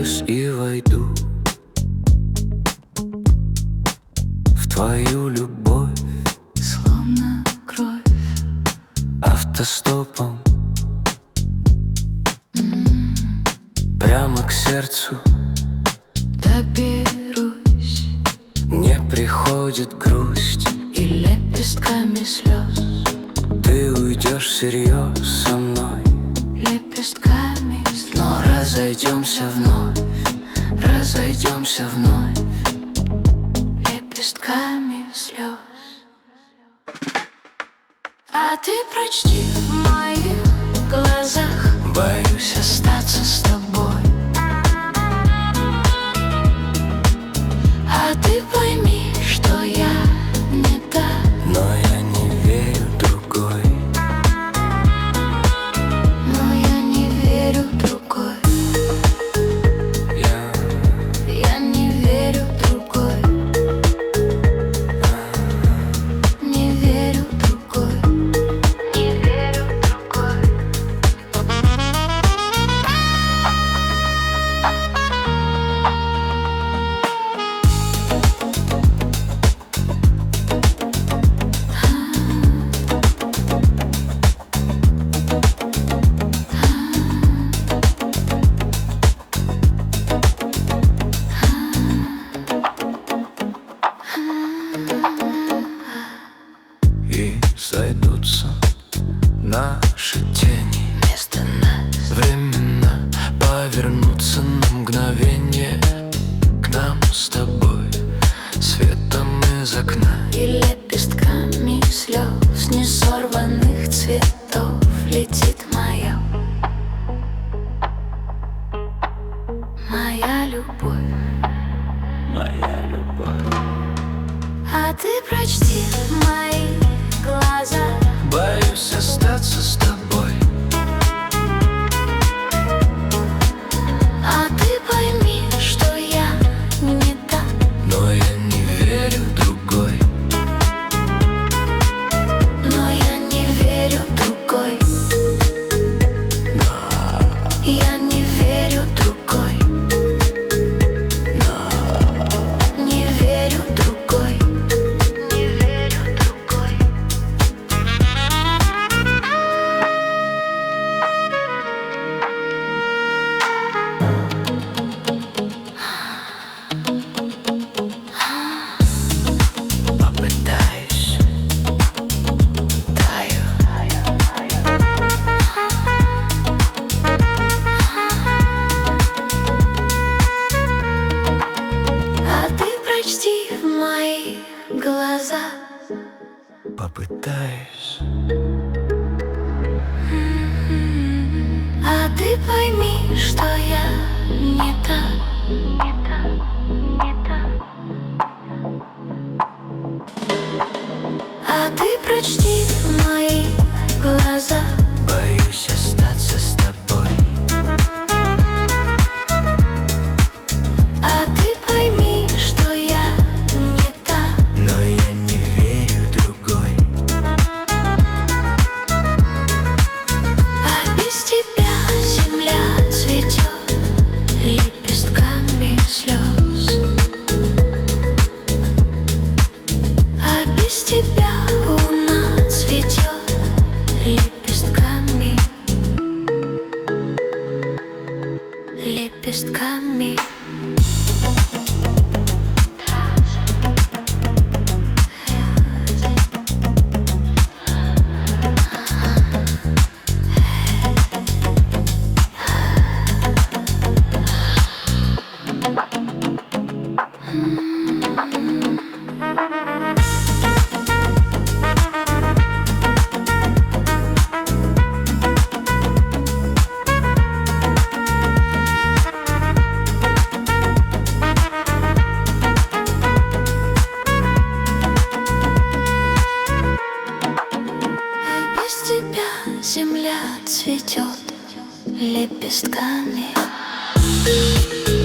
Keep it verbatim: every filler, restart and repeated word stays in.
Доверюсь и войду в твою любовь, словно кровь, автостопом прямо к сердцу. доберусь Не приходит грусть, и лепестками слез, ты уйдешь всерьез со мной. лепестками слез. Но разойдемся вновь, разойдемся вновь. Лепестками слез. А ты прочти в моих глазах, Боюсь остаться с тобой. А ты пойми, что я не та, но я не верю другой. но я не верю другой. Я, Я не верю другой. Не верю другой. Не верю другой. и сойдутся наши тени, Вместо нас временно повернуться на мгновение к нам с тобой, светом из окна. и лепестками слез несорванных цветов летит моя, моя любовь. Моя любовь. А ты прочти в моих глазах, Боюсь остаться с тобой. а ты пойми, что я не та, Но я не верю другой. но я не верю другой. Я не верю другой. Не верю другой. Не верю другой. Попытаюсь, Таю. А ты прочти в моих глазах, попытаюсь. а ты пойми, что я не та, не та, не та. А ты прочти в моих глазах, Боюсь остаться с тобой. а ты пойми, что я не та, Но я не верю другой. а без тебя земля цветет лепестками слез. А без тебя луна цветет лепестками, лепестками. А без тебя земля цветет лепестками.